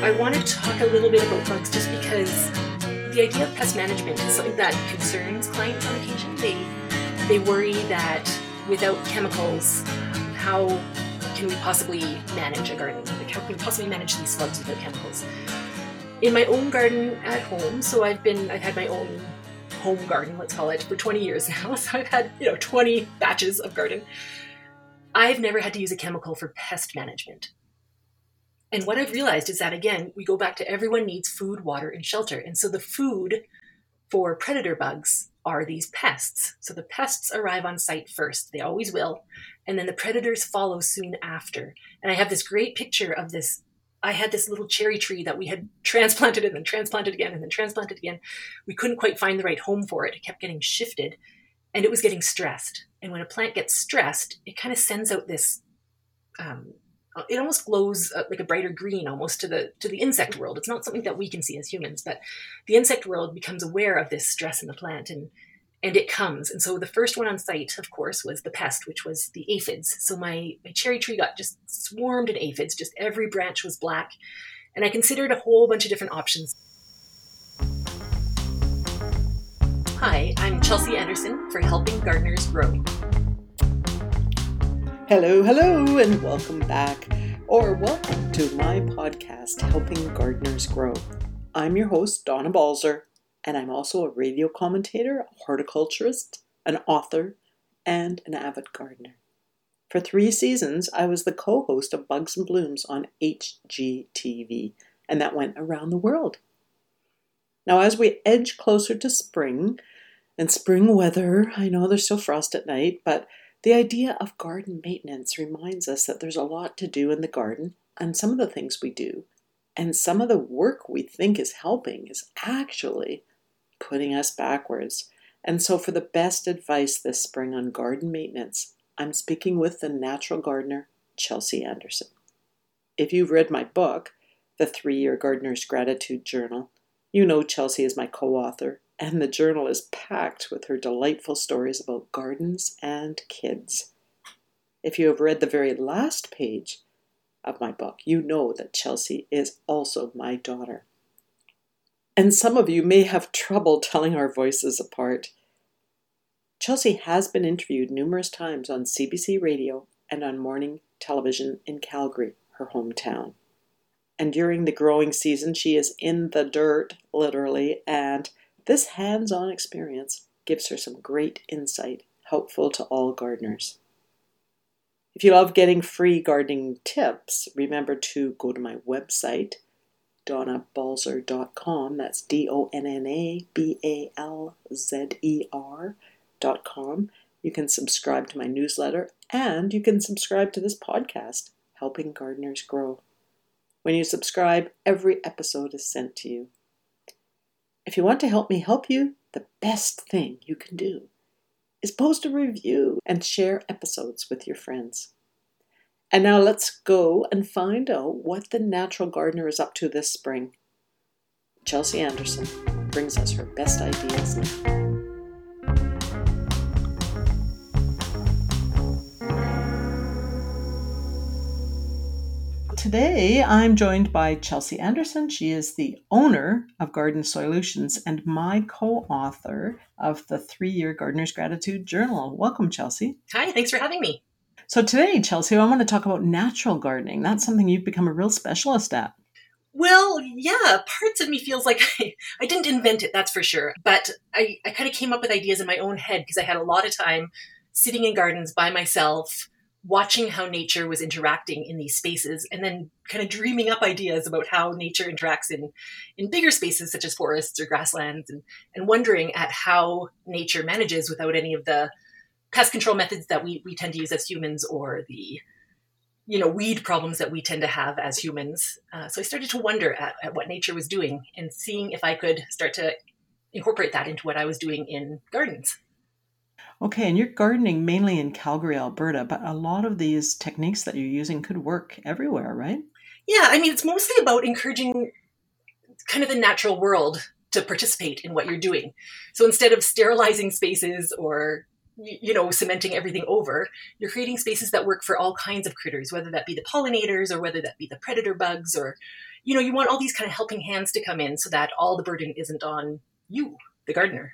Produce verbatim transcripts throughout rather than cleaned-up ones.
I wanted to talk a little bit about bugs just because the idea of pest management is something that concerns clients on occasion. They they worry that without chemicals, how can we possibly manage a garden? Like how can we possibly manage these slugs without chemicals? In my own garden at home, so I've been I've had my own home garden, let's call it, for twenty years now. So I've had, you know, twenty batches of garden. I've never had to use a chemical for pest management. And what I've realized is that, again, we go back to everyone needs food, water, and shelter. And so the food for predator bugs are these pests. So the pests arrive on site first. They always will. And then the predators follow soon after. And I have this great picture of this. I had this little cherry tree that we had transplanted and then transplanted again and then transplanted again. We couldn't quite find the right home for it. It kept getting shifted and it was getting stressed. And when a plant gets stressed, it kind of sends out this, um, it almost glows uh, like a brighter green almost to the to the insect world. It's not something that we can see as humans, but the insect world becomes aware of this stress in the plant and and it comes. And so the first one on site, of course, was the pest, which was the aphids. So my, my cherry tree got just swarmed in aphids. Just every branch was black. And I considered a whole bunch of different options. Hi, I'm Chelsea Anderson for Helping Gardeners Grow. Hello, hello, and welcome back, or welcome to my podcast, Helping Gardeners Grow. I'm your host, Donna Balzer, and I'm also a radio commentator, a horticulturist, an author, and an avid gardener. For three seasons, I was the co-host of Bugs and Blooms on H G T V, and that went around the world. Now, as we edge closer to spring, and spring weather, I know there's still frost at night, but the idea of garden maintenance reminds us that there's a lot to do in the garden, and some of the things we do, and some of the work we think is helping is actually putting us backwards. And so for the best advice this spring on garden maintenance, I'm speaking with the natural gardener, Chelsea Anderson. If you've read my book, The Three-Year Gardener's Gratitude Journal, you know Chelsea is my co-author, and the journal is packed with her delightful stories about gardens and kids. If you have read the very last page of my book, you know that Chelsea is also my daughter. And some of you may have trouble telling our voices apart. Chelsea has been interviewed numerous times on C B C Radio and on morning television in Calgary, her hometown. And during the growing season, she is in the dirt, literally, and this hands-on experience gives her some great insight, helpful to all gardeners. If you love getting free gardening tips, remember to go to my website, donna balzer dot com. That's D O N N A B A L Z E R dot com. You can subscribe to my newsletter, and you can subscribe to this podcast, Helping Gardeners Grow. When you subscribe, every episode is sent to you. If you want to help me help you, the best thing you can do is post a review and share episodes with your friends. And now let's go and find out what the natural gardener is up to this spring. Chelsea Anderson brings us her best ideas now. Today, I'm joined by Chelsea Anderson. She is the owner of Garden Solutions and my co-author of the Three-Year Gardener's Gratitude Journal. Welcome, Chelsea. Hi, thanks for having me. So today, Chelsea, I want to talk about natural gardening. That's something you've become a real specialist at. Well, yeah, parts of me feels like I, I didn't invent it, that's for sure. But I, I kind of came up with ideas in my own head because I had a lot of time sitting in gardens by myself, watching how nature was interacting in these spaces, and then kind of dreaming up ideas about how nature interacts in, in bigger spaces such as forests or grasslands, and, and wondering at how nature manages without any of the pest control methods that we, we tend to use as humans, or the you know weed problems that we tend to have as humans. Uh, so I started to wonder at, at what nature was doing and seeing if I could start to incorporate that into what I was doing in gardens. Okay, and you're gardening mainly in Calgary, Alberta, but a lot of these techniques that you're using could work everywhere, right? Yeah, I mean, it's mostly about encouraging kind of the natural world to participate in what you're doing. So instead of sterilizing spaces or you know, cementing everything over. You're creating spaces that work for all kinds of critters, whether that be the pollinators or whether that be the predator bugs, or, you know, you want all these kind of helping hands to come in so that all the burden isn't on you, the gardener.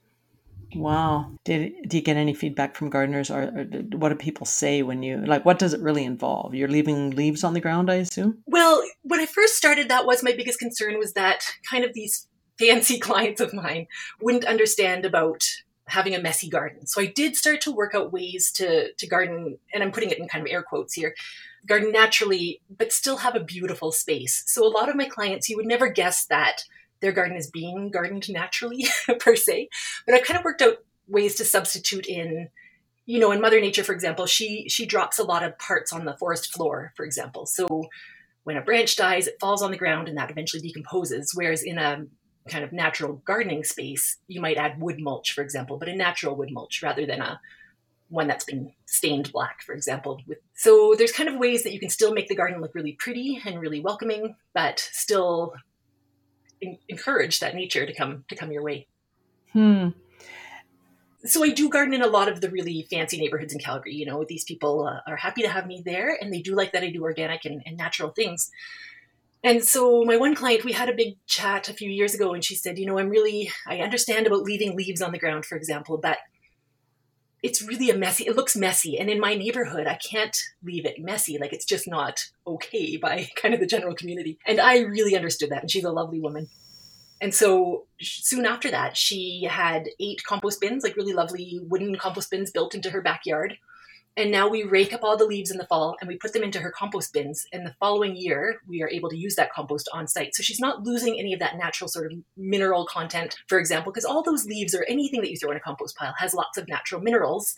Wow. Did, do you get any feedback from gardeners, or, or what do people say when you, like, what does it really involve? You're leaving leaves on the ground, I assume? Well, when I first started, that was my biggest concern, was that kind of these fancy clients of mine wouldn't understand about having a messy garden. So I did start to work out ways to, to garden, and I'm putting it in kind of air quotes here, garden naturally, but still have a beautiful space. So a lot of my clients, you would never guess that their garden is being gardened naturally per se, but I've kind of worked out ways to substitute in, you know, in Mother Nature, for example, she, she drops a lot of parts on the forest floor, for example. So when a branch dies, it falls on the ground and that eventually decomposes. Whereas in a kind of natural gardening space, you might add wood mulch, for example, but a natural wood mulch rather than a one that's been stained black, for example. So there's kind of ways that you can still make the garden look really pretty and really welcoming, but still encourage that nature to come to come your way. Hmm. So I do garden in a lot of the really fancy neighborhoods in Calgary. You know, these people uh, are happy to have me there, and they do like that I do organic and, and natural things. And so my one client, we had a big chat a few years ago, and she said, you know, I'm really, I understand about leaving leaves on the ground, for example, but it's really a messy, it looks messy. And in my neighborhood, I can't leave it messy. Like, it's just not okay by kind of the general community. And I really understood that. And she's a lovely woman. And so soon after that, she had eight compost bins, like really lovely wooden compost bins built into her backyard. And now we rake up all the leaves in the fall and we put them into her compost bins. And the following year, we are able to use that compost on site. So she's not losing any of that natural sort of mineral content, for example, because all those leaves or anything that you throw in a compost pile has lots of natural minerals.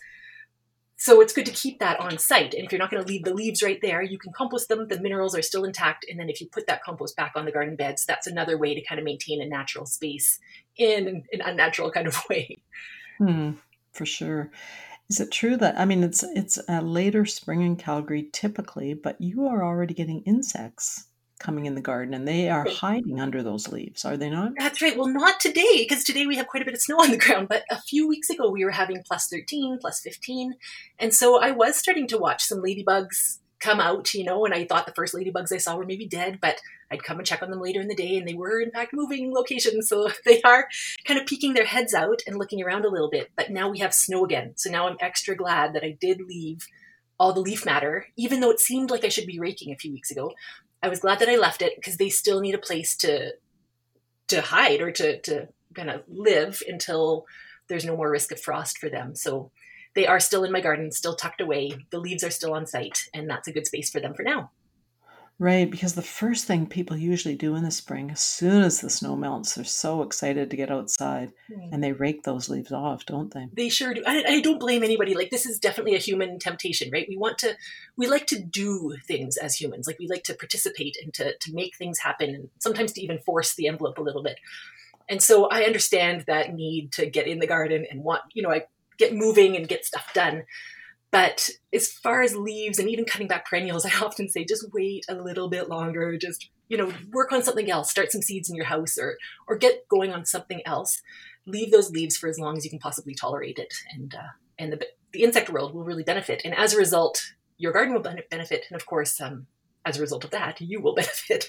So it's good to keep that on site. And if you're not going to leave the leaves right there, you can compost them. The minerals are still intact. And then if you put that compost back on the garden beds, that's another way to kind of maintain a natural space in an unnatural kind of way. Hmm, for sure. Is it true that, I mean, it's it's a later spring in Calgary typically, but you are already getting insects coming in the garden and they are hiding under those leaves, are they not? That's right. Well, not today, because today we have quite a bit of snow on the ground, but a few weeks ago we were having plus thirteen, plus fifteen. And so I was starting to watch some ladybugs come out, you know, and I thought the first ladybugs I saw were maybe dead, but I'd come and check on them later in the day and they were in fact moving locations. So they are kind of peeking their heads out and looking around a little bit, but now we have snow again. So now I'm extra glad that I did leave all the leaf matter, even though it seemed like I should be raking a few weeks ago. I was glad that I left it because they still need a place to, to hide or to, to kind of live until there's no more risk of frost for them. So they are still in my garden, still tucked away. The leaves are still on site, and that's a good space for them for now. Right, because the first thing people usually do in the spring, as soon as the snow melts, they're so excited to get outside, mm. and they rake those leaves off, don't they? They sure do. I, I don't blame anybody. Like, this is definitely a human temptation, right? We want to, we like to do things as humans. Like, we like to participate and to, to make things happen, and sometimes to even force the envelope a little bit. And so I understand that need to get in the garden and want, you know, I get moving and get stuff done. But as far as leaves and even cutting back perennials, I often say, just wait a little bit longer. Just, you know, work on something else. Start some seeds in your house or or get going on something else. Leave those leaves for as long as you can possibly tolerate it. And uh, and the, the insect world will really benefit. And as a result, your garden will benefit. And of course, um, as a result of that, you will benefit.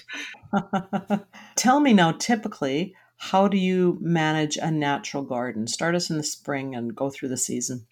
Tell me now, typically, how do you manage a natural garden? Start us in the spring and go through the season.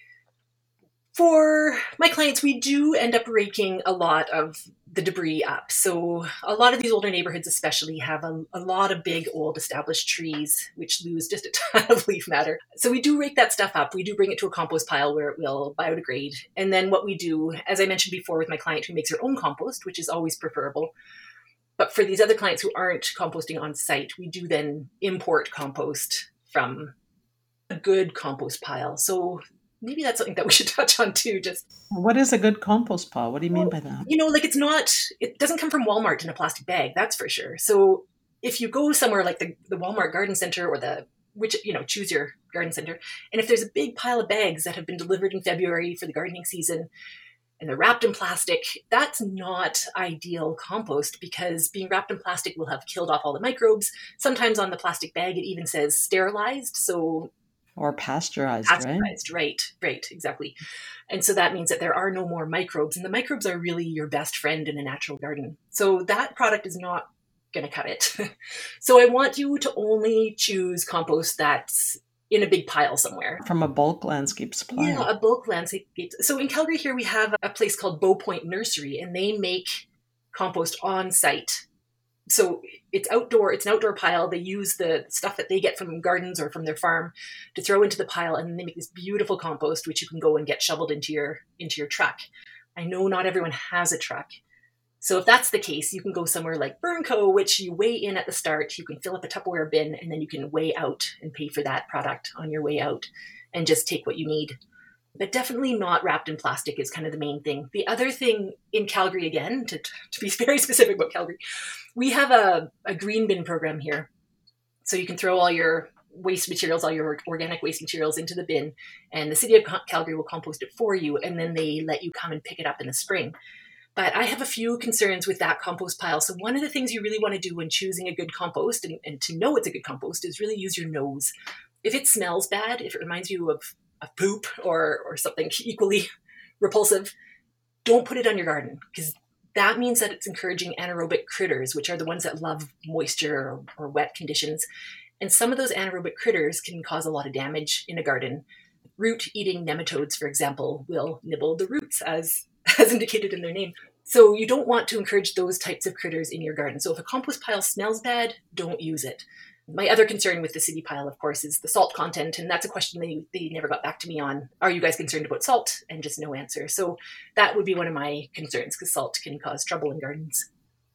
For my clients, we do end up raking a lot of the debris up. So a lot of these older neighborhoods especially have a, a lot of big old established trees, which lose just a ton of leaf matter. So we do rake that stuff up. We do bring it to a compost pile where it will biodegrade. And then what we do, as I mentioned before with my client who makes her own compost, which is always preferable. But for these other clients who aren't composting on site, we do then import compost from a good compost pile. So maybe that's something that we should touch on too. Just what is a good compost pile? What do you well, mean by that? You know, like it's not, it doesn't come from Walmart in a plastic bag, that's for sure. So if you go somewhere like the, the Walmart garden center or the, which, you know, choose your garden center. And if there's a big pile of bags that have been delivered in February for the gardening season and they're wrapped in plastic, that's not ideal compost because being wrapped in plastic will have killed off all the microbes. Sometimes on the plastic bag, it even says sterilized. So Or pasteurized, right? Pasteurized, right, right, exactly. And so that means that there are no more microbes, and the microbes are really your best friend in a natural garden. So that product is not going to cut it. So I want you to only choose compost that's in a big pile somewhere. From a bulk landscape supplier. Yeah, a bulk landscape. So in Calgary here, we have a place called Bow Point Nursery, and they make compost on site. So it's outdoor, it's an outdoor pile. They use the stuff that they get from gardens or from their farm to throw into the pile, and then they make this beautiful compost, which you can go and get shoveled into your into your truck. I know not everyone has a truck. So if that's the case, you can go somewhere like Burnco, which you weigh in at the start. You can fill up a Tupperware bin, and then you can weigh out and pay for that product on your way out and just take what you need. But definitely not wrapped in plastic is kind of the main thing. The other thing in Calgary, again, to, to be very specific about Calgary, we have a, a green bin program here. So you can throw all your waste materials, all your organic waste materials into the bin, and the city of Calgary will compost it for you, and then they let you come and pick it up in the spring. But I have a few concerns with that compost pile. So one of the things you really want to do when choosing a good compost, and, and to know it's a good compost, is really use your nose. If it smells bad, if it reminds you of of poop or or something equally repulsive, don't put it on your garden, because that means that it's encouraging anaerobic critters, which are the ones that love moisture or, or wet conditions. And some of those anaerobic critters can cause a lot of damage in a garden. Root-eating nematodes, for example, will nibble the roots, as, as indicated in their name. So you don't want to encourage those types of critters in your garden. So if a compost pile smells bad, don't use it. My other concern with the city pile, of course, is the salt content. And that's a question they, they never got back to me on. Are you guys concerned about salt? And just no answer. So that would be one of my concerns, because salt can cause trouble in gardens.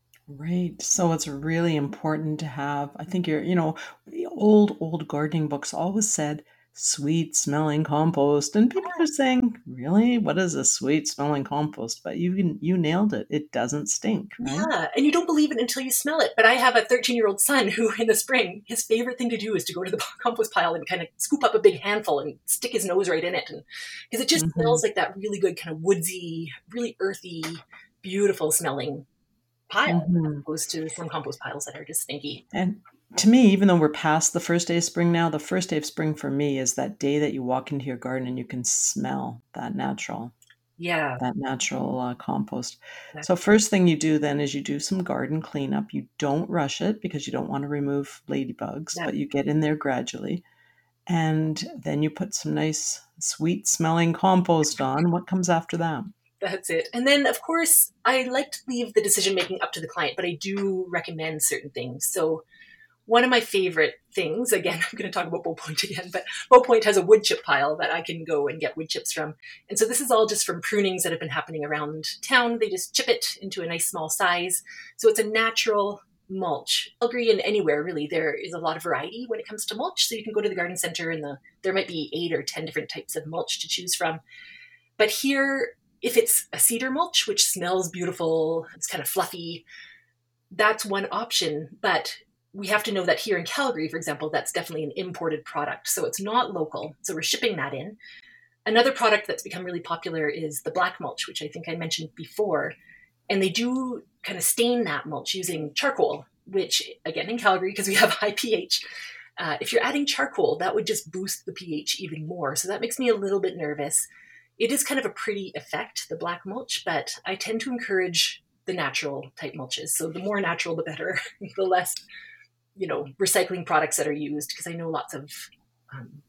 Right. So it's really important to have, I think you're, you know, the old, old gardening books always said sweet smelling compost. And people are saying, really? What is a sweet smelling compost? But you you nailed it. It doesn't stink, right? Yeah. And you don't believe it until you smell it. But I have a thirteen year old son who in the spring, his favorite thing to do is to go to the compost pile and kind of scoop up a big handful and stick his nose right in it. And because it just mm-hmm. smells like that really good kind of woodsy, really earthy, beautiful smelling pile, mm-hmm. as opposed to some compost piles that are just stinky. And to me, even though we're past the first day of spring now, the first day of spring for me is that day that you walk into your garden and you can smell that natural, yeah, that natural uh, compost. Exactly. So first thing you do then is you do some garden cleanup. You don't rush it because you don't want to remove ladybugs, yeah. but you get in there gradually. And then you put some nice, sweet smelling compost on. What comes after that? That's it. And then, of course, I like to leave the decision-making up to the client, but I do recommend certain things. So one of my favorite things, again, I'm going to talk about Bow Point again, but Bow Point has a wood chip pile that I can go and get wood chips from. And so this is all just from prunings that have been happening around town. They just chip it into a nice small size. So it's a natural mulch. Calgary and anywhere, really, there is a lot of variety when it comes to mulch. So you can go to the garden center and the, there might be eight or ten different types of mulch to choose from. But here, if it's a cedar mulch, which smells beautiful, it's kind of fluffy, that's one option. But we have to know that here in Calgary, for example, that's definitely an imported product. So it's not local. So we're shipping that in. Another product that's become really popular is the black mulch, which I think I mentioned before. And they do kind of stain that mulch using charcoal, which, again, in Calgary, because we have high pH, uh, if you're adding charcoal, that would just boost the pH even more. So that makes me a little bit nervous. It is kind of a pretty effect, the black mulch, but I tend to encourage the natural type mulches. So the more natural, the better, the less, you know, recycling products that are used. Because I know lots of um,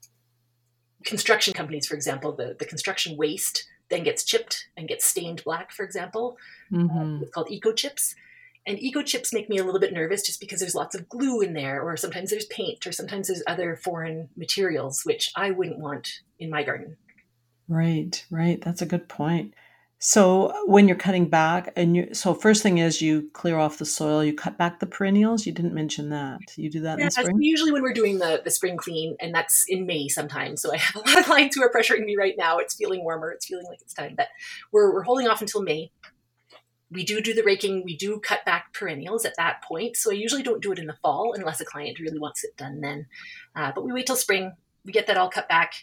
construction companies, for example, the, the construction waste then gets chipped and gets stained black, for example. Mm-hmm. Uh, it's called eco chips. And eco chips make me a little bit nervous just because there's lots of glue in there, or sometimes there's paint, or sometimes there's other foreign materials, which I wouldn't want in my garden. Right, right. That's a good point. So when you're cutting back, and you, so first thing is you clear off the soil, you cut back the perennials. You didn't mention that. You do that yeah, in spring? Usually when we're doing the, the spring clean, and that's in May sometimes. So I have a lot of clients who are pressuring me right now. It's feeling warmer. It's feeling like it's time. But we're we're holding off until May. We do do the raking. We do cut back perennials at that point. So I usually don't do it in the fall unless a client really wants it done then. Uh, but we wait till spring. We get that all cut back.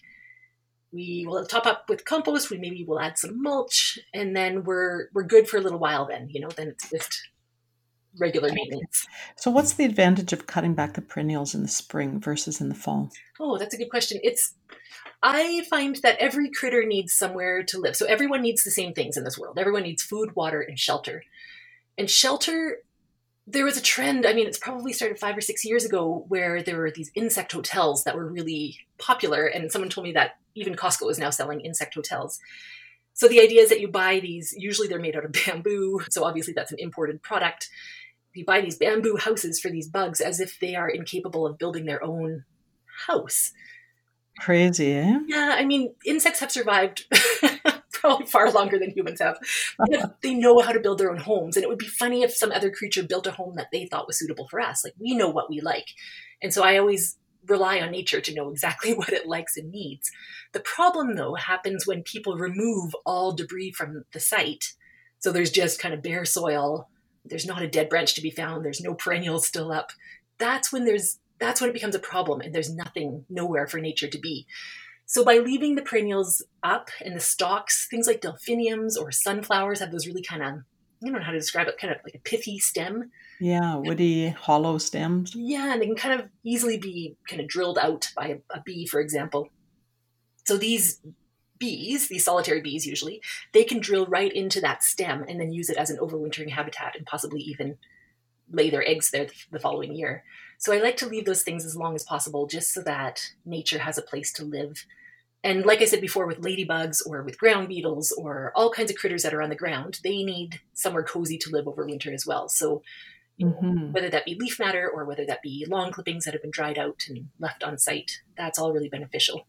We will top up with compost. We maybe will add some mulch, and then we're we're good for a little while. Then you know, then it's just regular maintenance. So what's the advantage of cutting back the perennials in the spring versus in the fall? Oh, that's a good question. It's I find that every critter needs somewhere to live. So everyone needs the same things in this world. Everyone needs food, water, and shelter. And shelter, there was a trend, I mean, it's probably started five or six years ago, where there were these insect hotels that were really popular. And someone told me that even Costco is now selling insect hotels. So the idea is that you buy these, usually they're made out of bamboo. So obviously that's an imported product. You buy these bamboo houses for these bugs as if they are incapable of building their own house. Crazy, eh? Yeah, I mean, insects have survived probably far longer than humans have. They know how to build their own homes. And it would be funny if some other creature built a home that they thought was suitable for us. Like, we know what we like. And so I always rely on nature to know exactly what it likes and needs. The problem, though, happens when people remove all debris from the site. So there's just kind of bare soil. There's not a dead branch to be found. There's no perennials still up. That's when there's that's when it becomes a problem, and there's nothing, nowhere for nature to be. So by leaving the perennials up and the stalks, things like delphiniums or sunflowers have those really kind of, I don't know how to describe it, kind of like a pithy stem. Yeah, woody, hollow stems. Yeah, and they can kind of easily be kind of drilled out by a, a bee, for example. So these bees, these solitary bees usually, they can drill right into that stem and then use it as an overwintering habitat and possibly even lay their eggs there the following year. So I like to leave those things as long as possible, just so that nature has a place to live. And like I said before, with ladybugs or with ground beetles or all kinds of critters that are on the ground, they need somewhere cozy to live over winter as well. So you know, mm-hmm. whether that be leaf matter or whether that be lawn clippings that have been dried out and left on site, that's all really beneficial.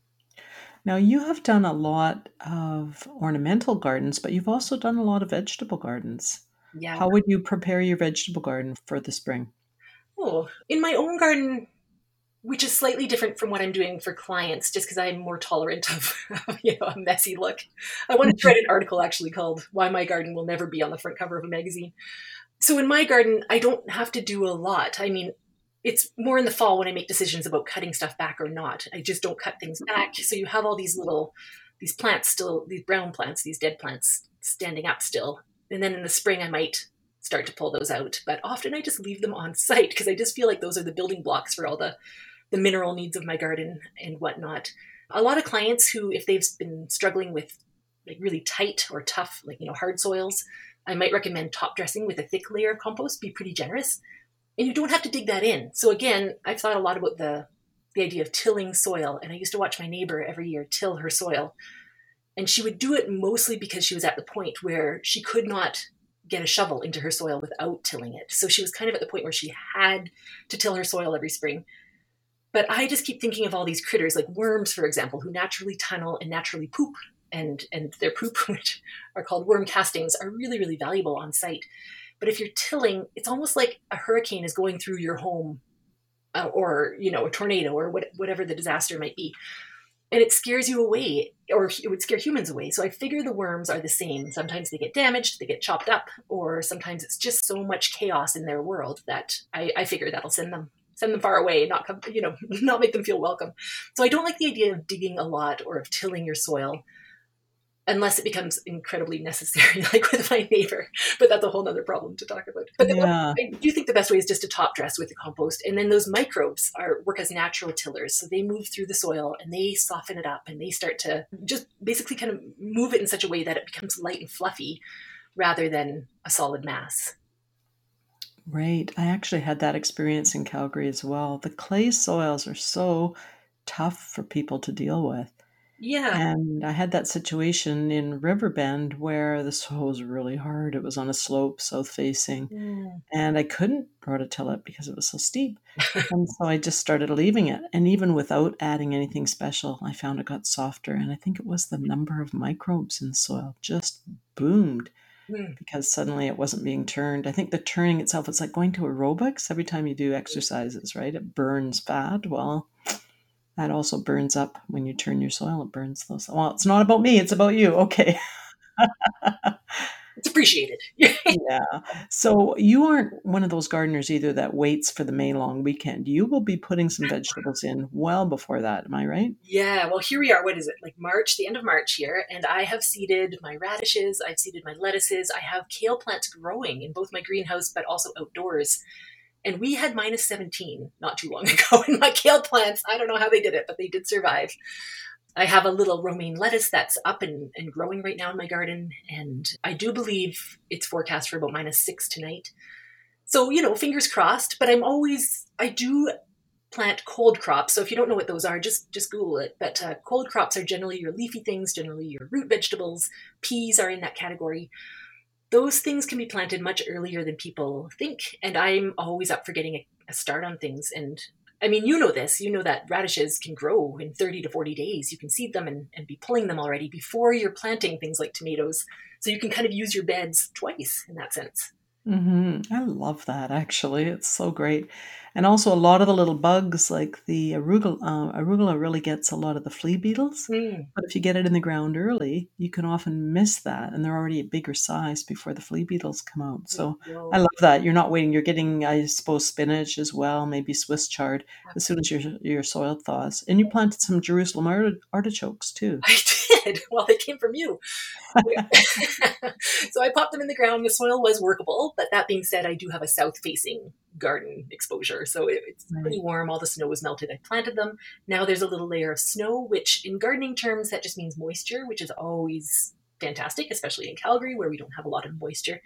Now, you have done a lot of ornamental gardens, but you've also done a lot of vegetable gardens. Yeah. How would you prepare your vegetable garden for the spring? Oh, in my own garden, which is slightly different from what I'm doing for clients, just because I'm more tolerant of, you know, a messy look. I wanted to write an article actually called "Why My Garden Will Never Be on the Front Cover of a Magazine." So in my garden, I don't have to do a lot. I mean, it's more in the fall when I make decisions about cutting stuff back or not. I just don't cut things back. So you have all these little, these plants still, these brown plants, these dead plants standing up still. And then in the spring, I might start to pull those out. But often I just leave them on site because I just feel like those are the building blocks for all the, the mineral needs of my garden and whatnot. A lot of clients who, if they've been struggling with like really tight or tough, like, you know, hard soils, I might recommend top dressing with a thick layer of compost, be pretty generous. And you don't have to dig that in. So again, I've thought a lot about the, the idea of tilling soil. And I used to watch my neighbor every year till her soil. And she would do it mostly because she was at the point where she could not get a shovel into her soil without tilling it. So she was kind of at the point where she had to till her soil every spring. But I just keep thinking of all these critters, like worms, for example, who naturally tunnel and naturally poop. And, and their poop, which are called worm castings, are really, really valuable on site. But if you're tilling, it's almost like a hurricane is going through your home uh, or, you know, a tornado or what, whatever the disaster might be. And it scares you away, or it would scare humans away. So I figure the worms are the same. Sometimes they get damaged, they get chopped up, or sometimes it's just so much chaos in their world that I, I figure that'll send them send them far away, not come, you know, not make them feel welcome. So I don't like the idea of digging a lot or of tilling your soil, unless it becomes incredibly necessary, like with my neighbor. But that's a whole other problem to talk about. But yeah. I do think the best way is just to top dress with the compost. And then those microbes are work as natural tillers. So they move through the soil and they soften it up and they start to just basically kind of move it in such a way that it becomes light and fluffy rather than a solid mass. Right. I actually had that experience in Calgary as well. The clay soils are so tough for people to deal with. Yeah. And I had that situation in Riverbend where the soil was really hard. It was on a slope, south facing, mm. and I couldn't rototill it because it was so steep. And so I just started leaving it. And even without adding anything special, I found it got softer. And I think it was the number of microbes in the soil just boomed mm. because suddenly it wasn't being turned. I think the turning itself, it's like going to aerobics every time you do exercises, right? It burns fat. Well, that also burns up when you turn your soil. It burns those. Well, it's not about me. It's about you. Okay. It's appreciated. Yeah. So you aren't one of those gardeners either that waits for the May long weekend. You will be putting some vegetables in well before that. Am I right? Yeah, well, here we are. What is it? Like March, the end of March here. And I have seeded my radishes. I've seeded my lettuces. I have kale plants growing in both my greenhouse, but also outdoors. And we had minus seventeen not too long ago in my kale plants. I don't know how they did it, but they did survive. I have a little romaine lettuce that's up and, and growing right now in my garden. And I do believe it's forecast for about minus six tonight. So, you know, fingers crossed, but I'm always, I do plant cold crops. So if you don't know what those are, just just Google it. But uh, cold crops are generally your leafy things, generally your root vegetables. Peas are in that category. Those things can be planted much earlier than people think. And I'm always up for getting a, a start on things. And I mean, you know this, you know that radishes can grow in thirty to forty days. You can seed them and, and be pulling them already before you're planting things like tomatoes. So you can kind of use your beds twice in that sense. Mm-hmm. I love that, actually. It's so great. And also a lot of the little bugs like the arugula, uh, arugula really gets a lot of the flea beetles. Mm. But if you get it in the ground early, you can often miss that. And they're already a bigger size before the flea beetles come out. So Well, I love that. You're not waiting. You're getting, I suppose, spinach as well, maybe Swiss chard as soon as your, your soil thaws. And you planted some Jerusalem art- artichokes too. I did. Well, they came from you. So I popped them in the ground. The soil was workable, but that being said, I do have a south-facing garden exposure, so it, it's Right. pretty warm. All the snow was melted. I planted them. Now there's a little layer of snow, which in gardening terms, that just means moisture, which is always fantastic, especially in Calgary where we don't have a lot of moisture.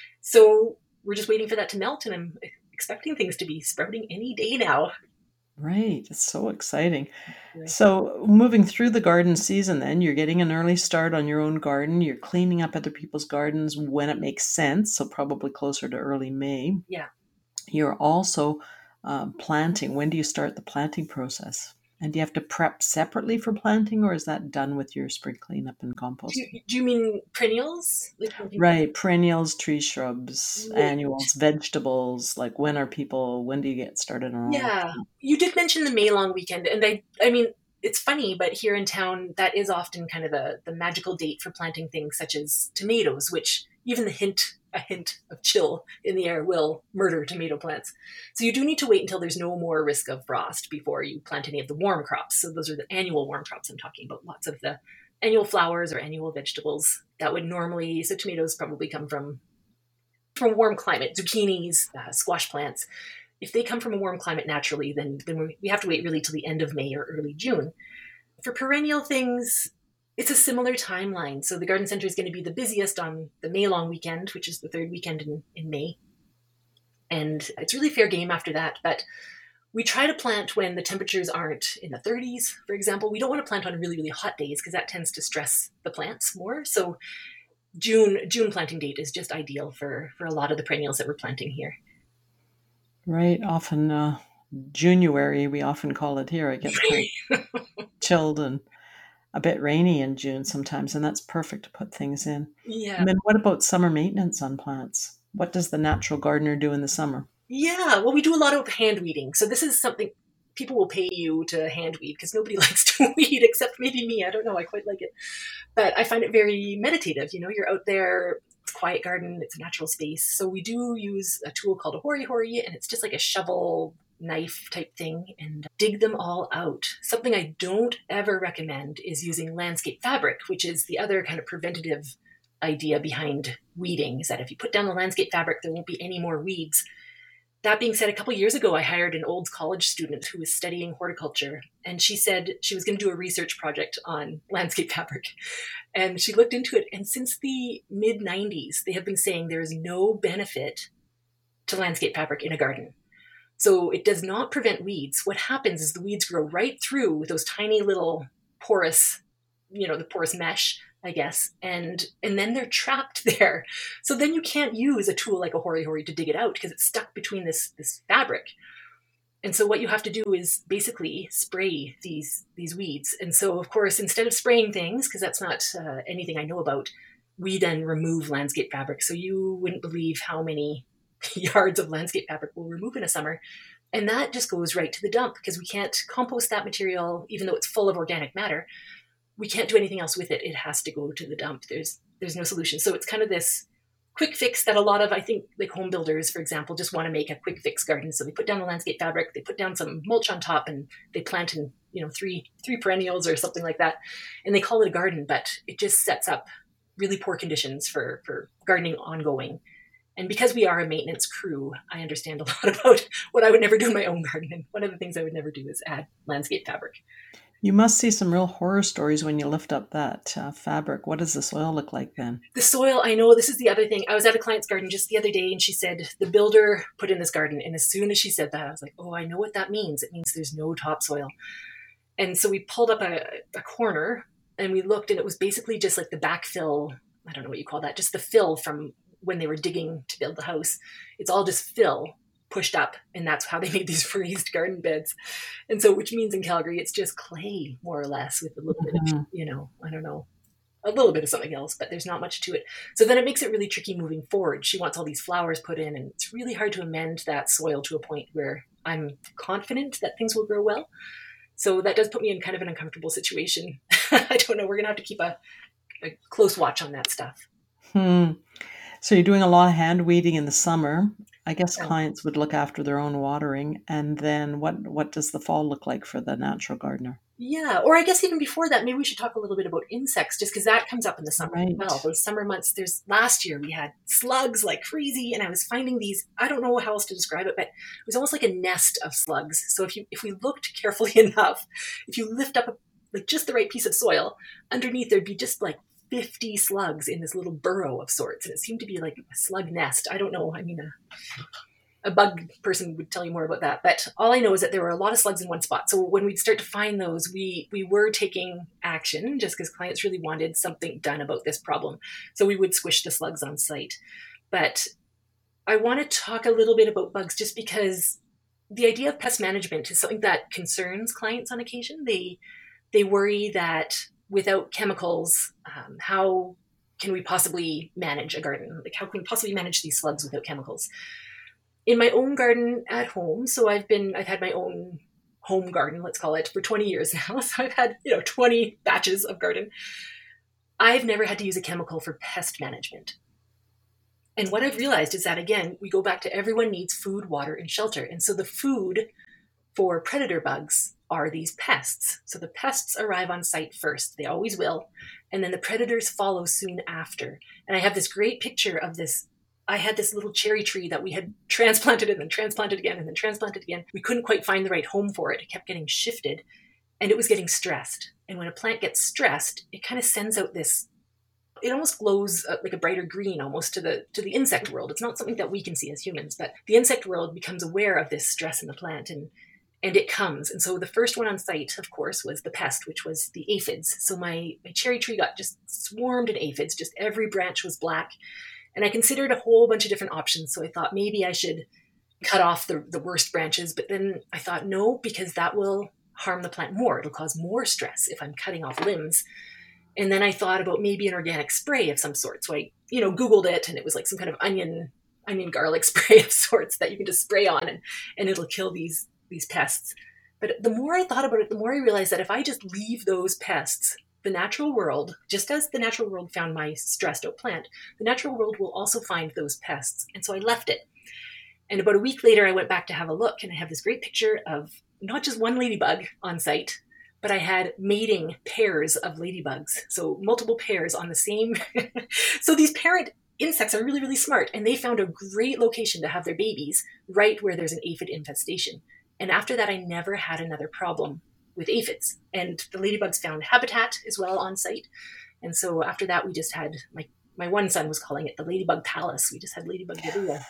So we're just waiting for that to melt, and I'm expecting things to be sprouting any day now. Right. It's so exciting. Yeah. So, moving through the garden season, then you're getting an early start on your own garden. You're cleaning up other people's gardens when it makes sense. So, probably closer to early May. Yeah. You're also um, planting. When do you start the planting process? And do you have to prep separately for planting, or is that done with your spring cleanup and Do composting? you, do you mean perennials? Like planting- Right. Perennials, tree shrubs, Right. annuals, vegetables. Like when are people, when do you get started on all of Yeah, that? you did mention the May long weekend, and I, I mean, it's funny, but here in town, that is often kind of the the magical date for planting things such as tomatoes, which even the hint, a hint of chill in the air will murder tomato plants. So you do need to wait until there's no more risk of frost before you plant any of the warm crops. So those are the annual warm crops I'm talking about. Lots of the annual flowers or annual vegetables that would normally, so tomatoes probably come from from warm climate, zucchinis, uh, squash plants. If they come from a warm climate naturally, then, then we have to wait really till the end of May or early June. For perennial things, it's a similar timeline. So the garden center is going to be the busiest on the May long weekend, which is the third weekend in, in May. And it's really fair game after that. But we try to plant when the temperatures aren't in the thirties, for example. We don't want to plant on really, really hot days because that tends to stress the plants more. So June June planting date is just ideal for, for a lot of the perennials that we're planting here. Right. Often, uh, January, we often call it here. It gets quite chilled and a bit rainy in June sometimes, and that's perfect to put things in. Yeah. And then what about summer maintenance on plants? What does the natural gardener do in the summer? Yeah, well, we do a lot of hand weeding. So this is something people will pay you to hand weed because nobody likes to weed except maybe me. I don't know. I quite like it. But I find it very meditative. You know, you're out there, it's a quiet garden, it's a natural space. So we do use a tool called a hori hori, and it's just like a shovel knife type thing, and dig them all out. Something I don't ever recommend is using landscape fabric, which is the other kind of preventative idea behind weeding, is that if you put down the landscape fabric, there won't be any more weeds. That being said, a couple of years ago, I hired an old college student who was studying horticulture, and she said she was going to do a research project on landscape fabric. And she looked into it, and since the mid nineties, they have been saying there is no benefit to landscape fabric in a garden. So it does not prevent weeds. What happens is the weeds grow right through with those tiny little porous, you know, the porous mesh, I guess, and and then they're trapped there. So then you can't use a tool like a hori hori to dig it out because it's stuck between this this fabric. And so what you have to do is basically spray these these weeds. And so, of course, instead of spraying things, because that's not uh, anything I know about, we then remove landscape fabric. So you wouldn't believe how many yards of landscape fabric we'll remove in a summer. And that just goes right to the dump because we can't compost that material, even though it's full of organic matter. We can't do anything else with it. It has to go to the dump. There's there's no solution. So it's kind of this quick fix that a lot of, I think, like home builders, for example, just want to make a quick fix garden. So they put down the landscape fabric, they put down some mulch on top, and they plant in, you know, three three perennials or something like that, and they call it a garden. But it just sets up really poor conditions for for gardening ongoing. And because we are a maintenance crew, I understand a lot about what I would never do in my own garden. And one of the things I would never do is add landscape fabric. You must see some real horror stories when you lift up that uh, fabric. What does the soil look like then? The soil, I know, this is the other thing. I was at a client's garden just the other day, and she said the builder put in this garden. And as soon as she said that, I was like, oh, I know what that means. It means there's no topsoil. And so we pulled up a, a corner and we looked, and it was basically just like the backfill. I don't know what you call that, just the fill from when they were digging to build the house. It's all just fill pushed up, and that's how they made these raised garden beds. And so, which means in Calgary, it's just clay, more or less, with a little mm-hmm. bit of, you know, I don't know, a little bit of something else, but there's not much to it. So then it makes it really tricky moving forward. She wants all these flowers put in, and it's really hard to amend that soil to a point where I'm confident that things will grow well. So that does put me in kind of an uncomfortable situation. I don't know. We're going to have to keep a, a close watch on that stuff. Hmm. So you're doing a lot of hand weeding in the summer. I guess Yeah. clients would look after their own watering. And then what, what does the fall look like for the natural gardener? Yeah. Or I guess even before that, maybe we should talk a little bit about insects, just because that comes up in the summer Right. as well. Those summer months, there's last year we had slugs like crazy, and I was finding these, I don't know how else to describe it, but it was almost like a nest of slugs. So if you, if we looked carefully enough, if you lift up a, like just the right piece of soil, underneath there'd be just like fifty slugs in this little burrow of sorts. And it seemed to be like a slug nest. I don't know. I mean, a, a bug person would tell you more about that. But all I know is that there were a lot of slugs in one spot. So when we'd start to find those, we we were taking action just because clients really wanted something done about this problem. So we would squish the slugs on site. But I want to talk a little bit about bugs just because the idea of pest management is something that concerns clients on occasion. They they worry that without chemicals, um, how can we possibly manage a garden? Like, how can we possibly manage these slugs without chemicals? In my own garden at home, so I've been, I've had my own home garden, let's call it, for twenty years now. So I've had, you know, twenty batches of garden. I've never had to use a chemical for pest management. And what I've realized is that, again, we go back to everyone needs food, water, and shelter. And so the food for predator bugs are these pests. So the pests arrive on site first. They always will. And then the predators follow soon after. And I have this great picture of this. I had this little cherry tree that we had transplanted and then transplanted again and then transplanted again. We couldn't quite find the right home for it. It kept getting shifted and it was getting stressed. And when a plant gets stressed, it kind of sends out this, it almost glows uh, like a brighter green almost to the to the insect world. It's not something that we can see as humans, but the insect world becomes aware of this stress in the plant and And it comes. And so the first one on site, of course, was the pest, which was the aphids. So my, my cherry tree got just swarmed in aphids. Just every branch was black. And I considered a whole bunch of different options. So I thought maybe I should cut off the, the worst branches. But then I thought, no, because that will harm the plant more. It'll cause more stress if I'm cutting off limbs. And then I thought about maybe an organic spray of some sort. So I, you know, Googled it, and it was like some kind of onion, onion garlic spray of sorts that you can just spray on and, and it'll kill these these pests. But the more I thought about it, the more I realized that if I just leave those pests, the natural world, just as the natural world found my stressed out plant, the natural world will also find those pests. And so I left it. And about a week later, I went back to have a look, and I have this great picture of not just one ladybug on site, but I had mating pairs of ladybugs. So multiple pairs on the same. So these parent insects are really, really smart, and they found a great location to have their babies right where there's an aphid infestation. And after that, I never had another problem with aphids. And the ladybugs found habitat as well on site. And so after that, we just had, my, my one son was calling it the Ladybug Palace. We just had ladybug everywhere.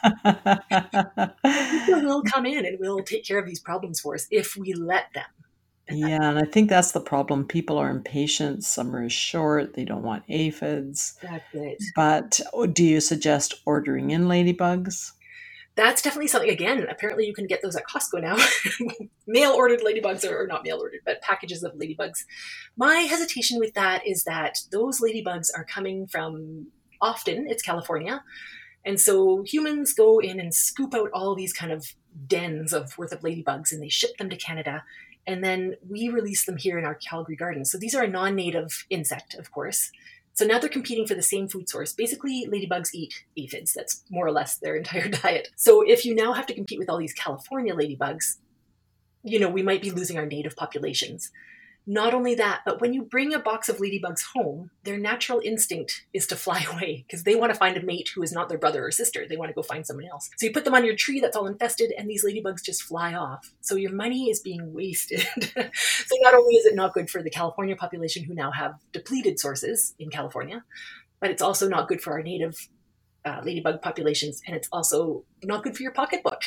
People will come in and will take care of these problems for us if we let them. Yeah, and I think that's the problem. People are impatient. Summer is short. They don't want aphids. That's it. But do you suggest ordering in ladybugs? That's definitely something, again, apparently you can get those at Costco now. Mail-ordered ladybugs, or, or not mail-ordered, but packages of ladybugs. My hesitation with that is that those ladybugs are coming from, often, it's California. And so humans go in and scoop out all these kind of dens of worth of ladybugs, and they ship them to Canada. And then we release them here in our Calgary gardens. So these are a non-native insect, of course. So now they're competing for the same food source. Basically, ladybugs eat aphids. That's more or less their entire diet. So if you now have to compete with all these California ladybugs, you know, we might be losing our native populations. Not only that, but when you bring a box of ladybugs home, their natural instinct is to fly away because they want to find a mate who is not their brother or sister. They want to go find someone else. So you put them on your tree that's all infested and these ladybugs just fly off. So your money is being wasted. So not only is it not good for the California population who now have depleted sources in California, but it's also not good for our native uh, ladybug populations. And it's also not good for your pocketbook.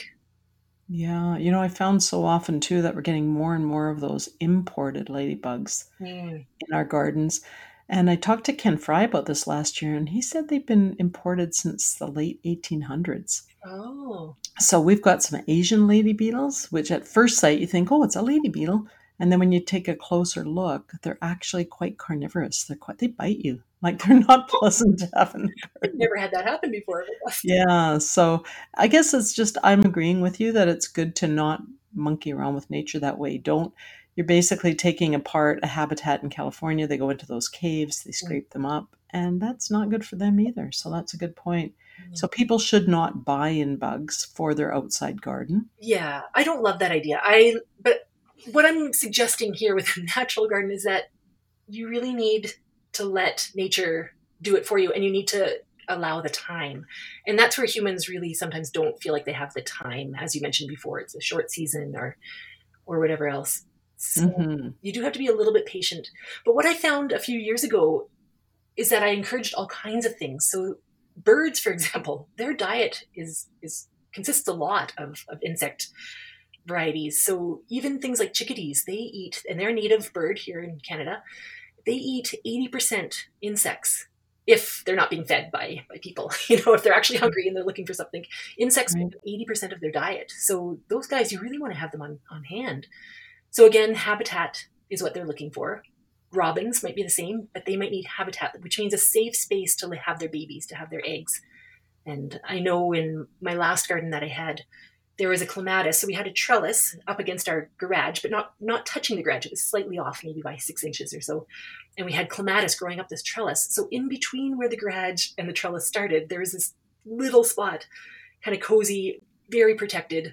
Yeah, you know, I found so often too that we're getting more and more of those imported ladybugs Mm. in our gardens. And I talked to Ken Fry about this last year, and he said they've been imported since the late eighteen hundreds. Oh. So we've got some Asian lady beetles, which at first sight you think, oh, it's a lady beetle. And then when you take a closer look, they're actually quite carnivorous. They're quite, they bite you. Like they're not pleasant to have in the I've garden. never had that happen before. Yeah, so I guess it's just I'm agreeing with you that it's good to not monkey around with nature that way. Don't You're basically taking apart a habitat in California. They go into those caves, they scrape them up, and that's not good for them either. So that's a good point. So people should not buy in bugs for their outside garden. Yeah, I don't love that idea. I but what I'm suggesting here with a natural garden is that you really need to let nature do it for you, and you need to allow the time. And that's where humans really sometimes don't feel like they have the time. As you mentioned before, it's a short season or or whatever else. So Hmm. you do have to be a little bit patient. But what I found a few years ago is that I encouraged all kinds of things. So birds, for example, their diet is is consists a lot of, of insect varieties. So even things like chickadees, they eat, and they're a native bird here in Canada, they eat eighty percent insects if they're not being fed by, by people. You know, if they're actually hungry and they're looking for something, insects Right. make up eighty percent of their diet. So those guys, you really want to have them on, on hand. So again, habitat is what they're looking for. Robins might be the same, but they might need habitat, which means a safe space to have their babies, to have their eggs. And I know in my last garden that I had, there was a clematis. So we had a trellis up against our garage, but not, not touching the garage. It was slightly off, maybe by six inches or so. And we had clematis growing up this trellis. So in between where the garage and the trellis started, there was this little spot, kind of cozy, very protected.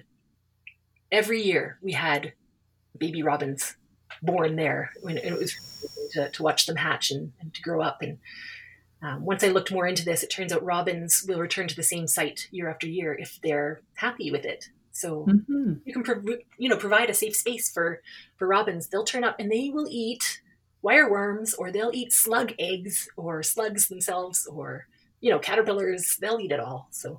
Every year we had baby robins born there. And it was to, to watch them hatch and, and to grow up. And um, once I looked more into this, it turns out robins will return to the same site year after year if they're happy with it. So Hmm. you can, prov- you know, provide a safe space for, for robins. They'll turn up and they will eat wireworms, or they'll eat slug eggs, or slugs themselves, or, you know, caterpillars. They'll eat it all. So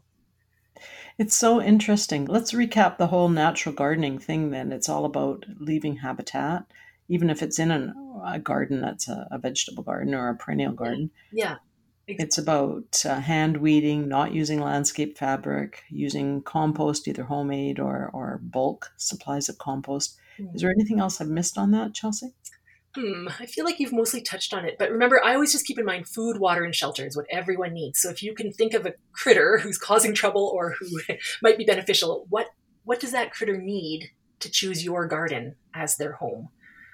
It's so interesting. Let's recap the whole natural gardening thing then. It's all about leaving habitat, even if it's in an, a garden that's a, a vegetable garden or a perennial garden. yeah, It's about uh, hand weeding, not using landscape fabric, using compost, either homemade or, or bulk supplies of compost. Is there anything else I've missed on that, Chelsea? Hmm, I feel like you've mostly touched on it, but remember, I always just keep in mind food, water, and shelter is what everyone needs. So if you can think of a critter who's causing trouble or who might be beneficial, what what does that critter need to choose your garden as their home?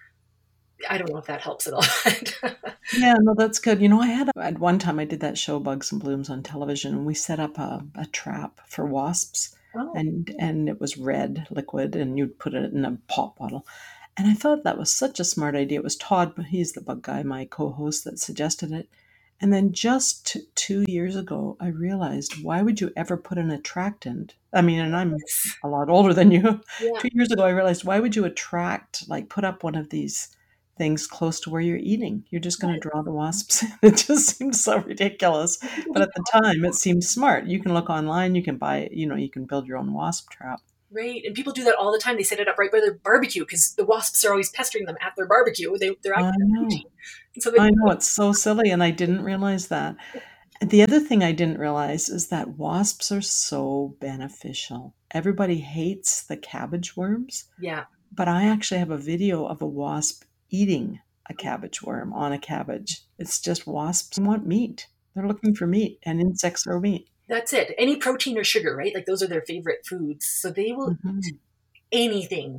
I don't know if that helps at all. Yeah, no, that's good. You know, I had at one time I did that show Bugs and Blooms on television, and we set up a, a trap for wasps, Oh, and and it was red liquid, and you'd put it in a pop bottle. And I thought that was such a smart idea. It was Todd, but he's the bug guy, my co-host, that suggested it. And then just t- two years ago, I realized, why would you ever put an attractant? I mean, and I'm yes. a lot older than you. Yeah, Two years ago, I realized, why would you attract, like, put up one of these things close to where you're eating? You're just going to draw the wasps in. It just seems so ridiculous. people But do at the time, it seemed smart. You can look online, you can buy, you know, you can build your own wasp trap. right, and people do that all the time. They set it up right by their barbecue because the wasps are always pestering them at their barbecue. They, they're I actually know. and so they, I know, it's so silly, and I didn't realize that. The other thing I didn't realize is that wasps are so beneficial. Everybody hates the cabbage worms, yeah. but I actually have a video of a wasp eating a cabbage worm on a cabbage. It's just wasps want meat. They're looking for meat, and insects are meat. That's it. Any protein or sugar, right? Like those are their favorite foods. So they will eat Mhm. anything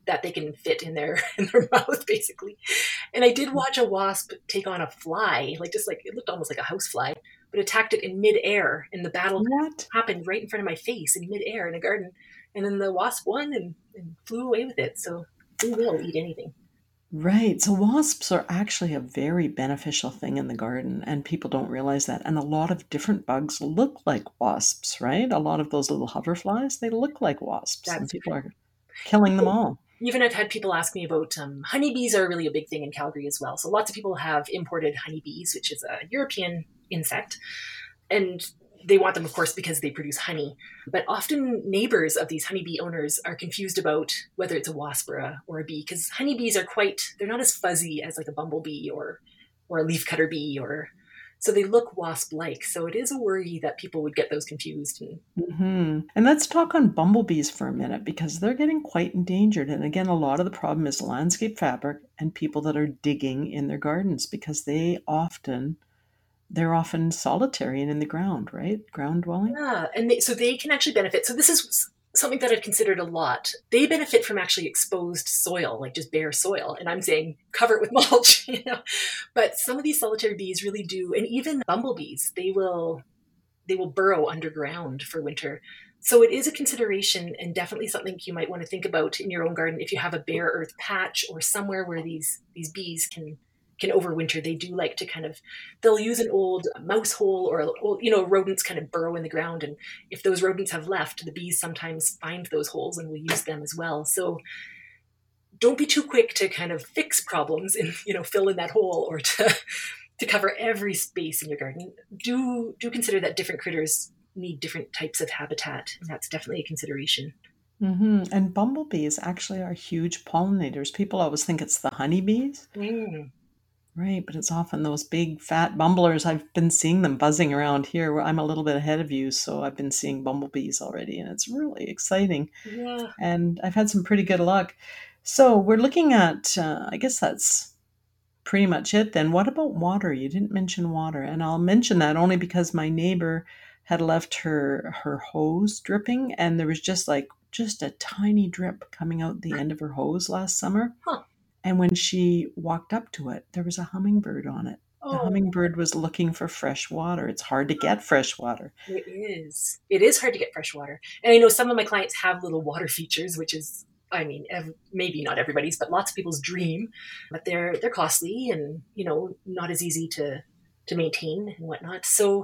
that they can fit in their in their mouth, basically. And I did watch a wasp take on a fly, like just like it looked almost like a house fly, but attacked it in midair. And the battle What? happened right in front of my face in midair in a garden. And then the wasp won and, and flew away with it. So they will eat anything. Right. So wasps are actually a very beneficial thing in the garden, and people don't realize that. And a lot of different bugs look like wasps, right? A lot of those little hoverflies, they look like wasps, and That's people are killing them all. Even I've had people ask me about um, honeybees are really a big thing in Calgary as well. So lots of people have imported honeybees, which is a European insect. And they want them, of course, because they produce honey. But often neighbors of these honeybee owners are confused about whether it's a wasp or a, or a bee, because honeybees are quite, they're not as fuzzy as like a bumblebee or, or a leafcutter bee, or so they look wasp-like. So it is a worry that people would get those confused. And, hmm And let's talk on bumblebees for a minute, because they're getting quite endangered. And again, a lot of the problem is landscape fabric and people that are digging in their gardens, because they often they're often solitary and in the ground, right? Ground dwelling. yeah, and they, so they can actually benefit. So this is something that I've considered a lot. They benefit from actually exposed soil, like just bare soil. And I'm saying cover it with mulch, you know. But some of these solitary bees really do, and even bumblebees, they will they will burrow underground for winter. So it is a consideration, and definitely something you might want to think about in your own garden if you have a bare earth patch or somewhere where these these bees can can overwinter. They do like to kind of, they'll use an old mouse hole or, old, you know, rodents kind of burrow in the ground. And if those rodents have left, the bees sometimes find those holes and will use them as well. So don't be too quick to kind of fix problems and, you know, fill in that hole or to, to cover every space in your garden. Do, do consider that different critters need different types of habitat. And that's definitely a consideration. hmm And bumblebees actually are huge pollinators. People always think it's the honeybees. Mm. Right, but it's often those big fat bumblers. I've been seeing them buzzing around here where I'm a little bit ahead of you, so I've been seeing bumblebees already, and it's really exciting. Yeah. And I've had some pretty good luck. So we're looking at, uh, I guess that's pretty much it then. What about water? You didn't mention water, and I'll mention that only because my neighbor had left her her hose dripping, and there was just like just a tiny drip coming out the end of her hose last summer. Huh. And when she walked up to it, there was a hummingbird on it. The Oh. hummingbird was looking for fresh water. It's hard to get fresh water. It is. It is hard to get fresh water. And I know some of my clients have little water features, which is, I mean, ev- maybe not everybody's, but lots of people's dream. But they're they're costly and, you know, not as easy to to maintain and whatnot. So,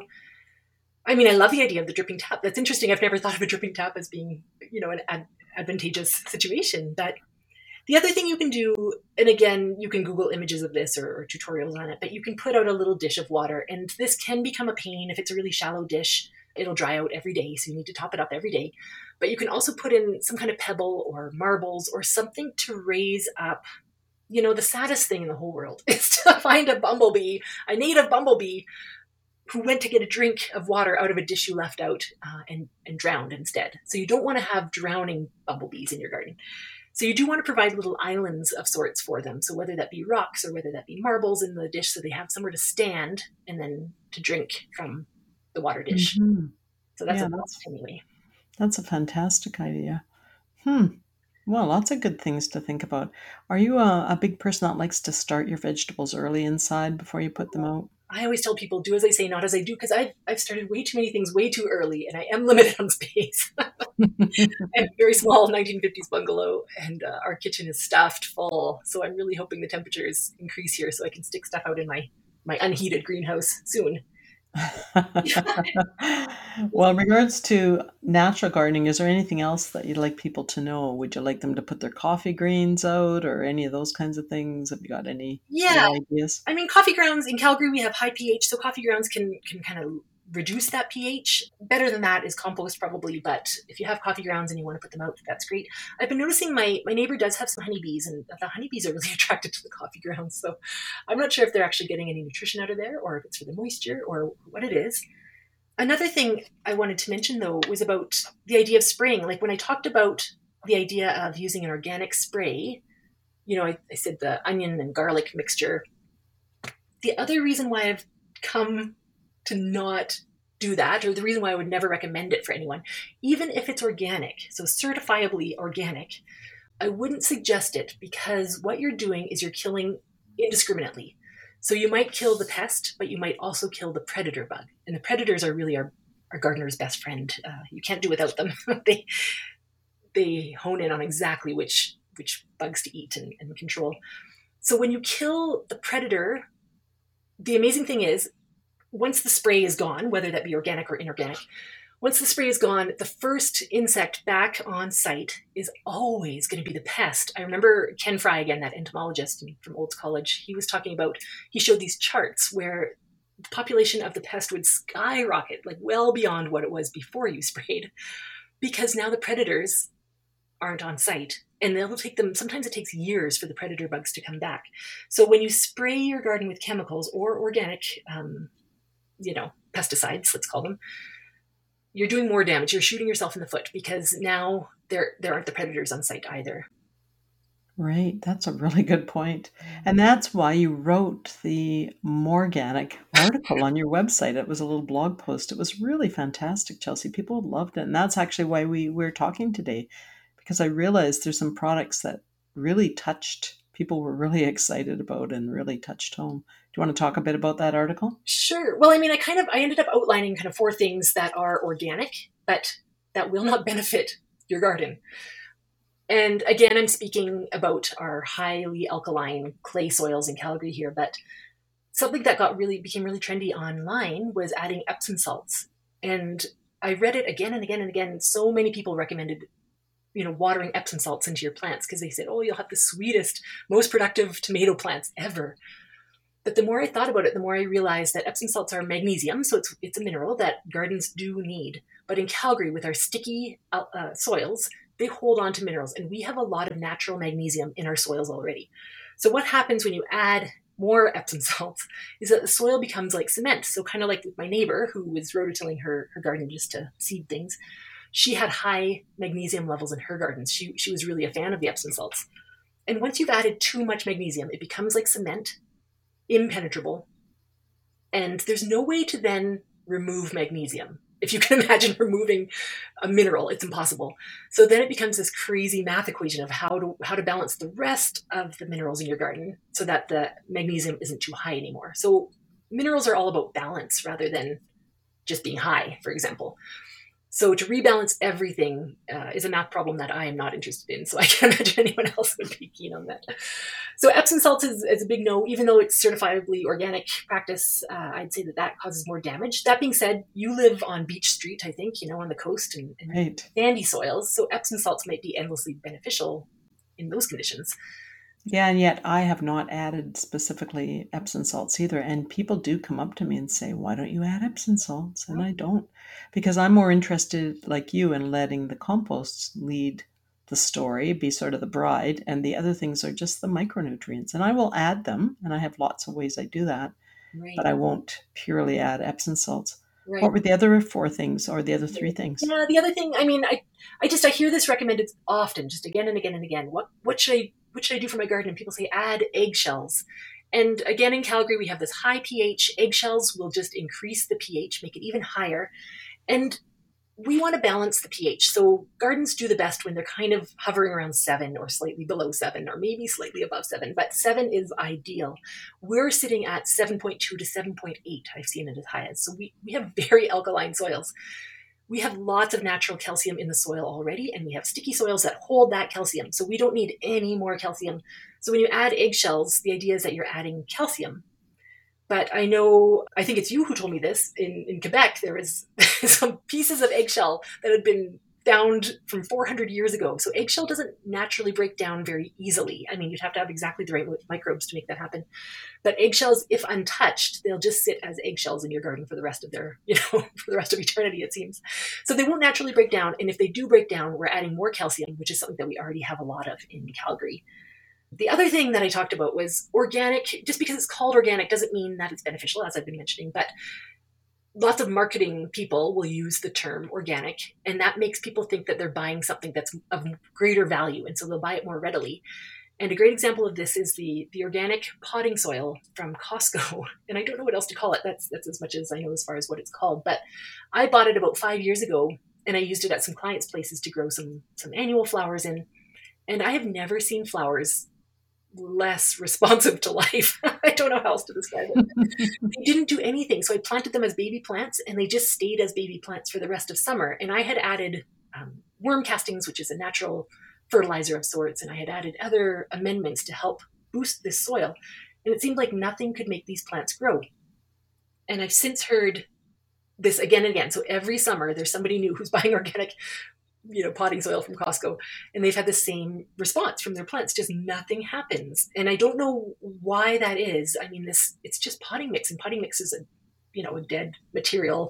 I mean, I love the idea of the dripping tap. That's interesting. I've never thought of a dripping tap as being, you know, an ad- advantageous situation. But the other thing you can do, and again, you can Google images of this or, or tutorials on it, but you can put out a little dish of water, and this can become a pain if it's a really shallow dish. It'll dry out every day, so you need to top it up every day. But you can also put in some kind of pebble or marbles or something to raise up. You know, the saddest thing in the whole world is to find a bumblebee, a native bumblebee, who went to get a drink of water out of a dish you left out uh, and, and drowned instead. So you don't want to have drowning bumblebees in your garden. So you do want to provide little islands of sorts for them. So whether that be rocks or whether that be marbles in the dish, so they have somewhere to stand and then to drink from the water dish. Mm-hmm. So that's Yeah, a that's, anyway. That's a fantastic idea. Hmm. Well, lots of good things to think about. Are you a, a big person that likes to start your vegetables early inside before you put them out? I always tell people, do as I say, not as I do, because I've, I've started way too many things way too early, and I am limited on space. I have a very small nineteen fifties bungalow, and uh, our kitchen is stuffed full. So I'm really hoping the temperatures increase here so I can stick stuff out in my, my unheated greenhouse soon. Well, in regards to natural gardening, is there anything else that you'd like people to know? Would you like them to put their coffee greens out or any of those kinds of things? Have you got any Yeah. ideas? I mean, coffee grounds in Calgary, we have high pH, so coffee grounds can, can kind of reduce that pH. Better than that is compost probably, but if you have coffee grounds and you want to put them out, that's great. I've been noticing my, my neighbor does have some honeybees, and the honeybees are really attracted to the coffee grounds. So I'm not sure if they're actually getting any nutrition out of there or if it's for the moisture or what it is. Another thing I wanted to mention, though, was about the idea of spraying. Like when I talked about the idea of using an organic spray, you know, I, I said the onion and garlic mixture. The other reason why I've come to not do that, or the reason why I would never recommend it for anyone, even if it's organic, so certifiably organic, I wouldn't suggest it, because what you're doing is you're killing indiscriminately. So you might kill the pest, but you might also kill the predator bug. And the predators are really our, our gardener's best friend. Uh, you can't do without them. they they hone in on exactly which which bugs to eat and, and control. So when you kill the predator, the amazing thing is, once the spray is gone, whether that be organic or inorganic, once the spray is gone, the first insect back on site is always going to be the pest. I remember Ken Fry, again, that entomologist from Olds College, he was talking about, he showed these charts where the population of the pest would skyrocket, like well beyond what it was before you sprayed, because now the predators aren't on site. And they'll take them, sometimes it takes years for the predator bugs to come back. So when you spray your garden with chemicals or organic, um, you know, pesticides, let's call them, you're doing more damage. You're shooting yourself in the foot, because now there there aren't the predators on site either. Right. That's a really good point. And that's why you wrote the Morganic article on your website. It was a little blog post. It was really fantastic, Chelsea. People loved it. And that's actually why we we're talking today, because I realized there's some products that really touched, people were really excited about and really touched home. Do you want to talk a bit about that article? Sure. Well, I mean, I kind of, I ended up outlining kind of four things that are organic, but that will not benefit your garden. And again, I'm speaking about our highly alkaline clay soils in Calgary here, but something that got really, became really trendy online was adding Epsom salts. And I read it again and again and again. So many people recommended, you know, watering Epsom salts into your plants, because they said, oh, you'll have the sweetest, most productive tomato plants ever. But the more I thought about it, the more I realized that Epsom salts are magnesium, so it's it's a mineral that gardens do need. But in Calgary, with our sticky uh, soils, they hold on to minerals, and we have a lot of natural magnesium in our soils already. So what happens when you add more Epsom salts is that the soil becomes like cement. So kind of like with my neighbor who was rototilling her, her garden just to seed things, she had high magnesium levels in her gardens. She, she was really a fan of the Epsom salts. And once you've added too much magnesium, it becomes like cement, impenetrable, and there's no way to then remove magnesium. If you can imagine removing a mineral, it's impossible. So then it becomes this crazy math equation of how to how to balance the rest of the minerals in your garden so that the magnesium isn't too high anymore. So minerals are all about balance rather than just being high, for example. So to rebalance everything uh, is a math problem that I am not interested in. So I can't imagine anyone else would be keen on that. So Epsom salts is, is a big no, even though it's certifiably organic practice. Uh, I'd say that that causes more damage. That being said, you live on Beach Street, I think, you know, on the coast and, and Right. sandy soils. So Epsom salts might be endlessly beneficial in those conditions. Yeah, and yet I have not added specifically Epsom salts either. And people do come up to me and say, why don't you add Epsom salts? And I don't, because I'm more interested, like you, in letting the composts lead the story, be sort of the bride. And the other things are just the micronutrients. And I will add them, and I have lots of ways I do that, Right. but I won't purely add Epsom salts. Right. What were the other four things, or the other three things? Yeah, the other thing, I mean, I, I just, I hear this recommended often, just again and again and again. What, what should I, what should I do for my garden? And people say, add eggshells. And again, in Calgary, we have this high pH. Eggshells will just increase the pH, make it even higher. And we want to balance the pH. So gardens do the best when they're kind of hovering around seven or slightly below seven, or maybe slightly above seven, but seven is ideal. We're sitting at seven point two to seven point eight. I've seen it as high as. So we, we have very alkaline soils. We have lots of natural calcium in the soil already, and we have sticky soils that hold that calcium. So we don't need any more calcium. So when you add eggshells, the idea is that you're adding calcium. But I know, I think it's you who told me this, in, in Quebec, there was some pieces of eggshell that had been found from four hundred years ago. So eggshell doesn't naturally break down very easily. I mean, you'd have to have exactly the right microbes to make that happen. But eggshells, if untouched, they'll just sit as eggshells in your garden for the rest of their, you know, for the rest of eternity, it seems. So they won't naturally break down. And if they do break down, we're adding more calcium, which is something that we already have a lot of in Calgary. The other thing that I talked about was organic. Just because it's called organic doesn't mean that it's beneficial, as I've been mentioning, but lots of marketing people will use the term organic, and that makes people think that they're buying something that's of greater value, and so they'll buy it more readily. And a great example of this is the, the organic potting soil from Costco. And I don't know what else to call it. That's, that's as much as I know as far as what it's called. But I bought it about five years ago, and I used it at some clients' places to grow some, some annual flowers in. And I have never seen flowers less responsive to life. I don't know how else to describe it. They didn't do anything. So I planted them as baby plants, and they just stayed as baby plants for the rest of summer. And I had added um, worm castings, which is a natural fertilizer of sorts. And I had added other amendments to help boost this soil. And it seemed like nothing could make these plants grow. And I've since heard this again and again. So every summer there's somebody new who's buying organic, you know, potting soil from Costco, and they've had the same response from their plants. Just nothing happens. And I don't know why that is. I mean, this, it's just potting mix, and potting mix is a, you know, a dead material.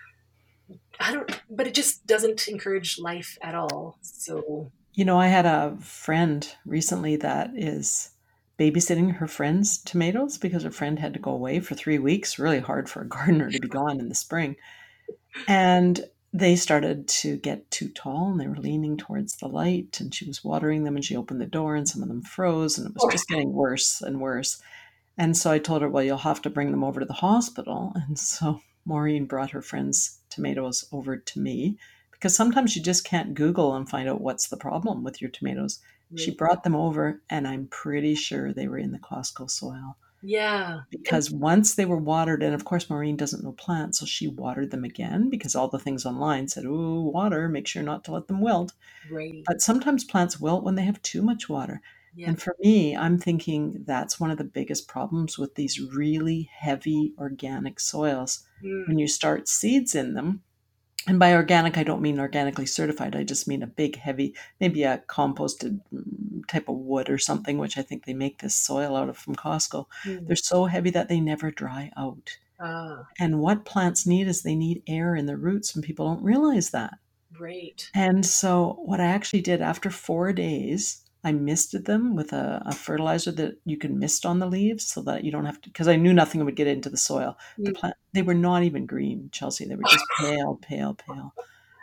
I don't, but it just doesn't encourage life at all. So, you know, I had a friend recently that is babysitting her friend's tomatoes because her friend had to go away for three weeks. Really hard for a gardener to be gone in the spring. And they started to get too tall, and they were leaning towards the light, and she was watering them, and she opened the door and some of them froze, and it was just getting worse and worse. And so I told her, well, you'll have to bring them over to the hospital. And so Maureen brought her friend's tomatoes over to me, because sometimes you just can't Google and find out what's the problem with your tomatoes. Right. She brought them over, and I'm pretty sure they were in the Costco soil. Yeah. Because once they were watered, and of course Maureen doesn't know plants, so she watered them again, because all the things online said, ooh, water, make sure not to let them wilt. Right. But sometimes plants wilt when they have too much water. Yeah. And for me, I'm thinking that's one of the biggest problems with these really heavy organic soils. Mm. When you start seeds in them, and by organic, I don't mean organically certified. I just mean a big, heavy, maybe a composted type of wood or something, which I think they make this soil out of from Costco. Mm. They're so heavy that they never dry out. Ah. And what plants need is they need air in their roots, and people don't realize that. Right. And so what I actually did after four days, I misted them with a, a fertilizer that you can mist on the leaves so that you don't have to, because I knew nothing would get into the soil. Mm. The plant, they were not even green, Chelsea. They were just pale, pale, pale.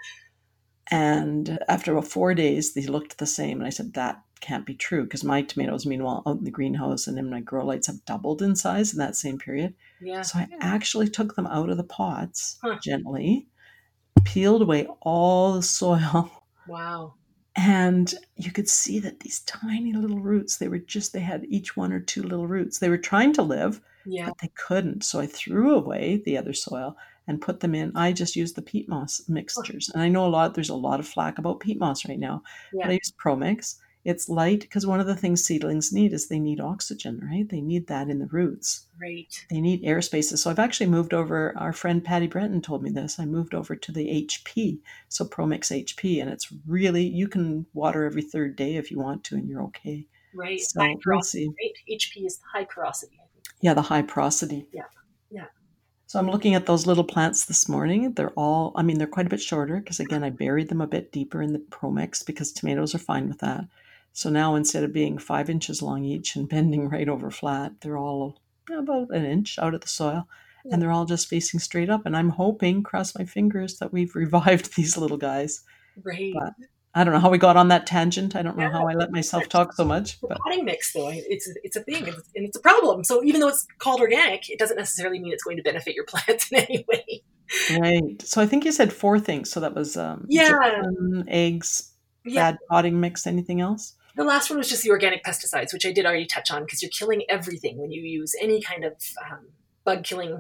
And after about four days, they looked the same. And I said, that can't be true, because my tomatoes, meanwhile, out in the greenhouse and in my grow lights have doubled in size in that same period. Yeah. So I actually took them out of the pots huh. gently, peeled away all the soil. Wow. And you could see that these tiny little roots, they were just, they had each one or two little roots. They were trying to live, yeah. but they couldn't. So I threw away the other soil and put them in. I just used the peat moss mixtures. And I know a lot, there's a lot of flack about peat moss right now, yeah. but I use ProMix. It's light, because one of the things seedlings need is they need oxygen, right? They need that in the roots. Right. They need air spaces. So I've actually moved over, our friend Patty Brenton told me this, I moved over to the H P, so ProMix H P, and it's really, you can water every third day if you want to, and you're okay. Right. So high we'll see. Right? H P is high porosity, I think. Yeah, the high porosity. Yeah, yeah. So I'm looking at those little plants this morning. They're all, I mean, they're quite a bit shorter, because again, I buried them a bit deeper in the ProMix, because tomatoes are fine with that. So now instead of being five inches long each and bending right over flat, they're all about an inch out of the soil, yeah. and they're all just facing straight up. And I'm hoping, cross my fingers, that we've revived these little guys. Right. But I don't know how we got on that tangent. I don't know yeah, how I let myself talk so much. The but. potting mix, though, it's it's a thing, it's, and it's a problem. So even though it's called organic, it doesn't necessarily mean it's going to benefit your plants in any way. Right. So I think you said four things. So that was um, yeah, gypsum, eggs, yeah. bad potting mix. Anything else? The last one was just the organic pesticides, which I did already touch on, because you're killing everything when you use any kind of um, bug-killing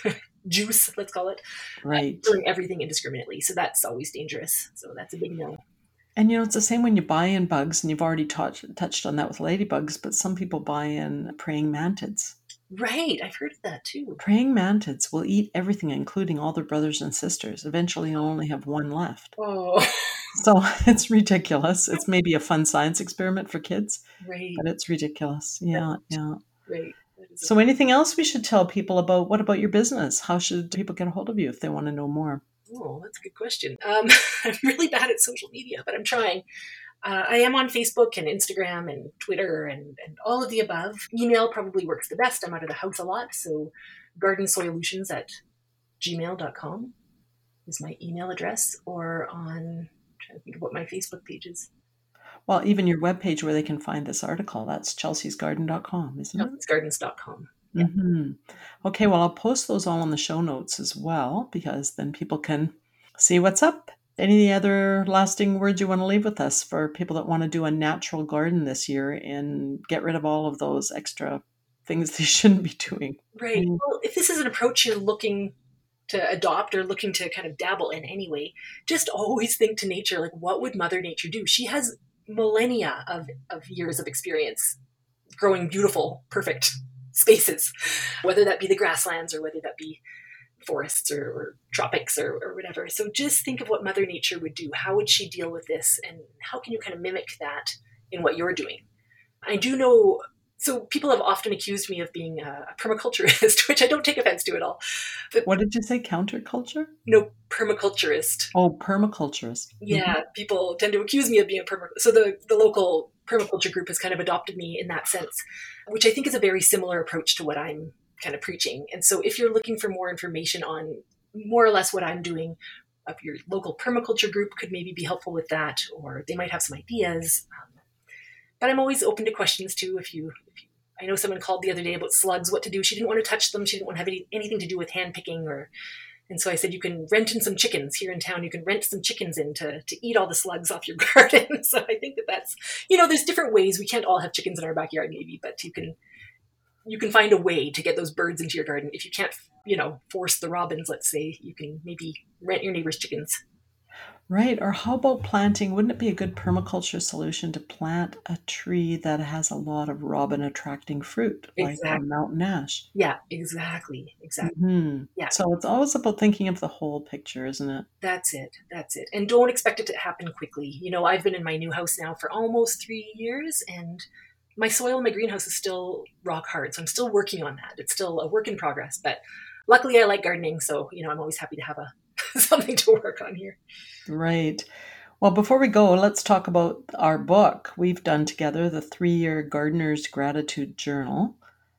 juice, let's call it. Right. Uh, killing everything indiscriminately. So that's always dangerous. So that's a big no. And, you know, it's the same when you buy in bugs, and you've already touch, touched on that with ladybugs, but some people buy in praying mantids. Right. I've heard of that, too. Praying mantids will eat everything, including all their brothers and sisters. Eventually, you'll only have one left. Oh. So it's ridiculous. It's maybe a fun science experiment for kids, right. but it's ridiculous. Yeah, right. yeah. Right. So anything else we should tell people about? What about your business? How should people get a hold of you if they want to know more? Oh, that's a good question. Um, I'm really bad at social media, but I'm trying. Uh, I am on Facebook and Instagram and Twitter and, and all of the above. Email probably works the best. I'm out of the house a lot. So garden solutions at gmail dot com is my email address, or on... trying to think of what my Facebook page is. Well, even your webpage where they can find this article, that's chelseas garden dot com, isn't it? chelseas gardens dot com. Yeah. Mm-hmm. Okay, well, I'll post those all on the show notes as well, because then people can see what's up Any other lasting words you want to leave with us for people that want to do a natural garden this year and get rid of all of those extra things they shouldn't be doing? Right. Well, if this is an approach you're looking to adopt or looking to kind of dabble in anyway, just always think to nature, like, what would Mother Nature do? She has millennia of, of years of experience growing beautiful, perfect spaces, whether that be the grasslands or whether that be forests or, or tropics or, or whatever. So just think of what Mother Nature would do. How would she deal with this? And how can you kind of mimic that in what you're doing? I do know, so people have often accused me of being a permaculturist, which I don't take offense to at all. But what did you say, counterculture? No, permaculturist. Oh, permaculturist. Yeah, mm-hmm. People tend to accuse me of being a permaculturist. So the, the local permaculture group has kind of adopted me in that sense, which I think is a very similar approach to what I'm kind of preaching. And so if you're looking for more information on more or less what I'm doing, of your local permaculture group could maybe be helpful with that, or they might have some ideas. Um, but I'm always open to questions too. If you, if you, I know someone called the other day about slugs, what to do. She didn't want to touch them. She didn't want to have any, anything to do with hand picking or, and so I said, you can rent in some chickens here in town. You can rent some chickens in to, to eat all the slugs off your garden. So I think that that's, you know, there's different ways. We can't all have chickens in our backyard maybe, but you can, you can find a way to get those birds into your garden. If you can't, you know, force the robins, let's say, you can maybe rent your neighbor's chickens. Right. Or how about planting? Wouldn't it be a good permaculture solution to plant a tree that has a lot of robin attracting fruit, like Exactly. a mountain ash? Yeah, exactly. Exactly. Mm-hmm. Yeah. So it's always about thinking of the whole picture, isn't it? That's it. That's it. And don't expect it to happen quickly. You know, I've been in my new house now for almost three years and my soil in my greenhouse is still rock hard. So I'm still working on that. It's still a work in progress, but luckily I like gardening. So, you know, I'm always happy to have a something to work on here. Right. Well, before we go, let's talk about our book we've done together, the three-year Gardener's Gratitude Journal.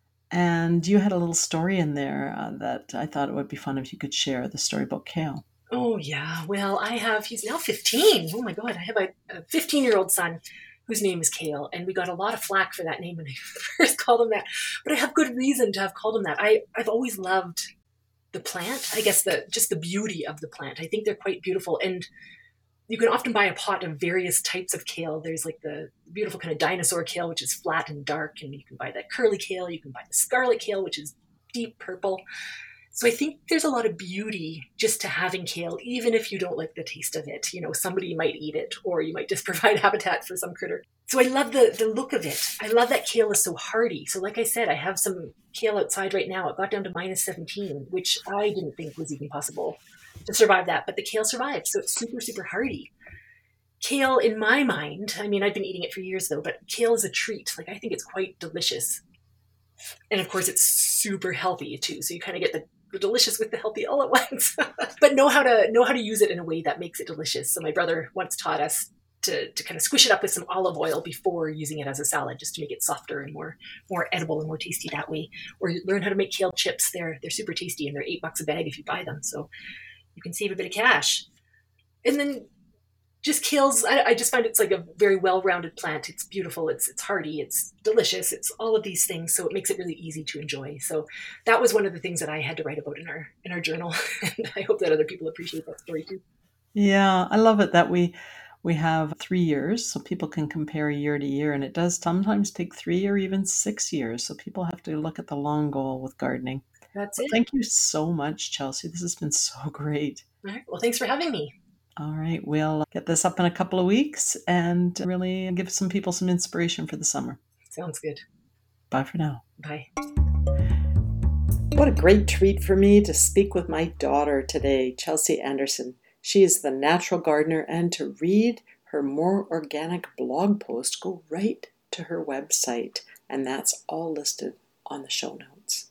And you had a little story in there uh, that I thought it would be fun if you could share, the story about kale. Oh, yeah. Well, I have, he's now fifteen. Oh, my God. I have a fifteen-year-old son whose name is Kale, and we got a lot of flack for that name when I first called him that. But I have good reason to have called him that. I, I've always loved the plant, I guess, the just the beauty of the plant. I think they're quite beautiful. And you can often buy a pot of various types of kale. There's like the beautiful kind of dinosaur kale, which is flat and dark. And you can buy that curly kale. You can buy the scarlet kale, which is deep purple. So I think there's a lot of beauty just to having kale, even if you don't like the taste of it. You know, somebody might eat it, or you might just provide habitat for some critter. So I love the, the look of it. I love that kale is so hardy. So like I said, I have some kale outside right now. It got down to minus seventeen, which I didn't think was even possible to survive that. But the kale survived. So it's super, super hardy. Kale, in my mind, I mean, I've been eating it for years though, but kale is a treat. Like, I think it's quite delicious. And of course, it's super healthy too. So you kind of get the the delicious with the healthy all at once. But know how to know how to use it in a way that makes it delicious. So my brother once taught us to, to kind of squish it up with some olive oil before using it as a salad, just to make it softer and more more edible and more tasty that way. Or learn how to make kale chips. They're they're super tasty and they're eight bucks a bag if you buy them. So you can save a bit of cash. And then just kales, I, I just find it's like a very well-rounded plant. It's beautiful, it's it's hardy, it's delicious, it's all of these things. So it makes it really easy to enjoy. So that was one of the things that I had to write about in our in our journal. And I hope that other people appreciate that story too. Yeah, I love it that we we have three years so people can compare year to year. And it does sometimes take three or even six years. So people have to look at the long goal with gardening. That's well, it. Thank you so much, Chelsea. This has been so great. All right. Well, thanks for having me. All right, we'll get this up in a couple of weeks and really give some people some inspiration for the summer. Sounds good. Bye for now. Bye. What a great treat for me to speak with my daughter today, Chelsea Anderson. She is the natural gardener, and to read her more organic blog post, go right to her website, and that's all listed on the show notes.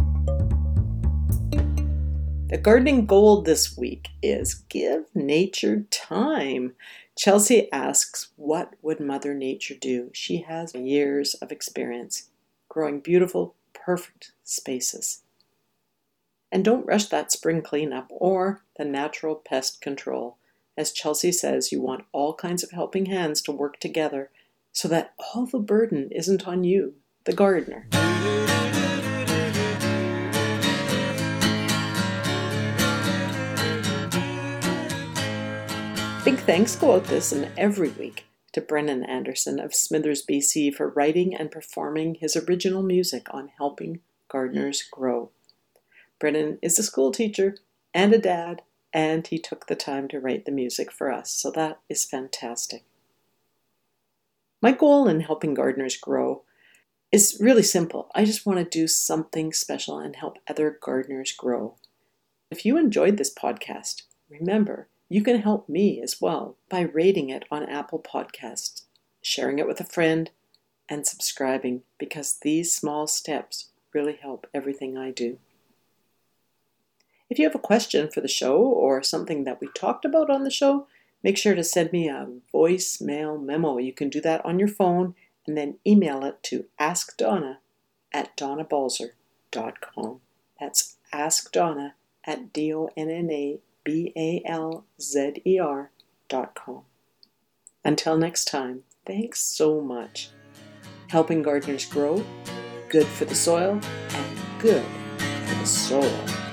The gardening goal this week is give nature time. Chelsea asks, what would Mother Nature do? She has years of experience growing beautiful, perfect spaces. And don't rush that spring cleanup or the natural pest control. As Chelsea says, you want all kinds of helping hands to work together so that all the burden isn't on you, the gardener. Big thanks go out this and every week to Brennan Anderson of Smithers, B C for writing and performing his original music on Helping Gardeners Grow. Brennan is a school teacher and a dad, and he took the time to write the music for us, so that is fantastic. My goal in Helping Gardeners Grow is really simple. I just want to do something special and help other gardeners grow. If you enjoyed this podcast, remember, you can help me as well by rating it on Apple Podcasts, sharing it with a friend, and subscribing, because these small steps really help everything I do. If you have a question for the show or something that we talked about on the show, make sure to send me a voicemail memo. You can do that on your phone and then email it to askdonna at donna balzer dot com. That's askdonna at D O N N A B A L Z E R dot com. Until next time, thanks so much. Helping gardeners grow, good for the soil and good for the soul.